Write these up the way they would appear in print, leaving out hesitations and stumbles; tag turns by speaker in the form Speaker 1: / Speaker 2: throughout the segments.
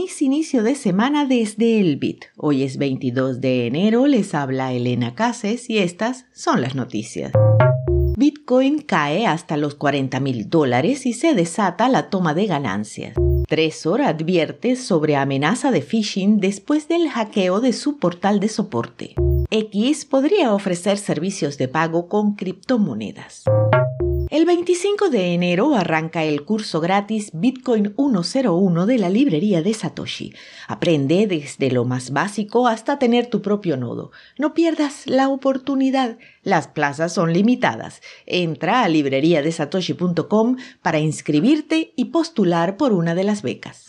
Speaker 1: Feliz inicio de semana desde el BIT. Hoy es 22 de enero, les habla Elena Cases y estas son las noticias. Bitcoin cae hasta los $40,000 y se desata la toma de ganancias. Trezor advierte sobre amenaza de phishing después del hackeo de su portal de soporte. X podría ofrecer servicios de pago con criptomonedas. El 25 de enero arranca el curso gratis Bitcoin 101 de la librería de Satoshi. Aprende desde lo más básico hasta tener tu propio nodo. No pierdas la oportunidad. Las plazas son limitadas. Entra a libreriadesatoshi.com para inscribirte y postular por una de las becas.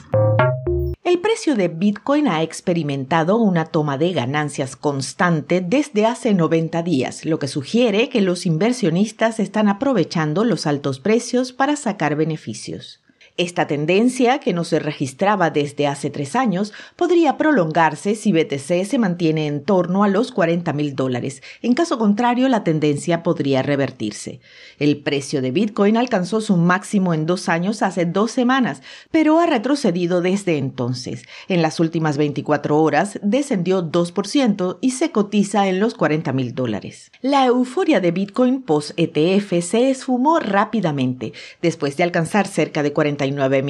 Speaker 1: El precio de Bitcoin ha experimentado una toma de ganancias constante desde hace 90 días, lo que sugiere que los inversionistas están aprovechando los altos precios para sacar beneficios. Esta tendencia, que no se registraba desde hace 3 años, podría prolongarse si BTC se mantiene en torno a los $40,000. En caso contrario, la tendencia podría revertirse. El precio de Bitcoin alcanzó su máximo en 2 años hace 2 semanas, pero ha retrocedido desde entonces. En las últimas 24 horas descendió 2% y se cotiza en los $40,000. La euforia de Bitcoin post-ETF se esfumó rápidamente. Después de alcanzar cerca de $49,000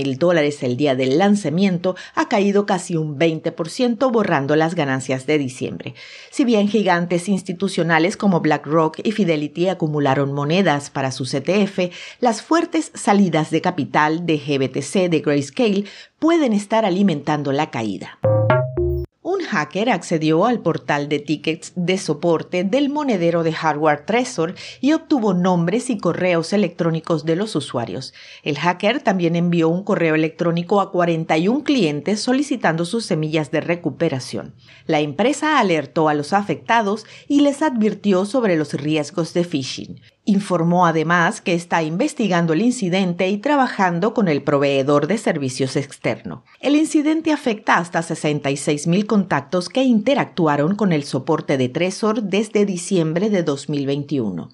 Speaker 1: el día del lanzamiento, ha caído casi un 20%, borrando las ganancias de diciembre. Si bien gigantes institucionales como BlackRock y Fidelity acumularon monedas para sus ETF, las fuertes salidas de capital de GBTC de Grayscale pueden estar alimentando la caída. Un hacker accedió al portal de tickets de soporte del monedero de hardware Trezor y obtuvo nombres y correos electrónicos de los usuarios. El hacker también envió un correo electrónico a 41 clientes solicitando sus semillas de recuperación. La empresa alertó a los afectados y les advirtió sobre los riesgos de phishing. Informó además que está investigando el incidente y trabajando con el proveedor de servicios externo. El incidente afecta hasta 66,000 contactos que interactuaron con el soporte de Trezor desde diciembre de 2021.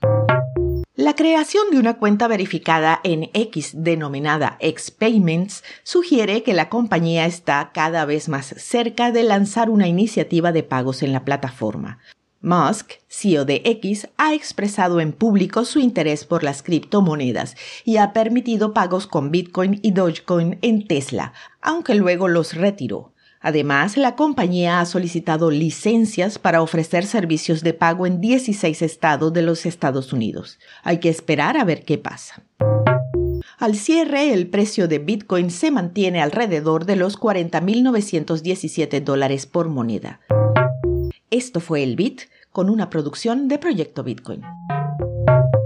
Speaker 1: La creación de una cuenta verificada en X denominada X Payments sugiere que la compañía está cada vez más cerca de lanzar una iniciativa de pagos en la plataforma. Musk, CEO de X, ha expresado en público su interés por las criptomonedas y ha permitido pagos con Bitcoin y Dogecoin en Tesla, aunque luego los retiró. Además, la compañía ha solicitado licencias para ofrecer servicios de pago en 16 estados de los Estados Unidos. Hay que esperar a ver qué pasa. Al cierre, el precio de Bitcoin se mantiene alrededor de los $40,917 por moneda. Esto fue el BIT con una producción de Proyecto Bitcoin.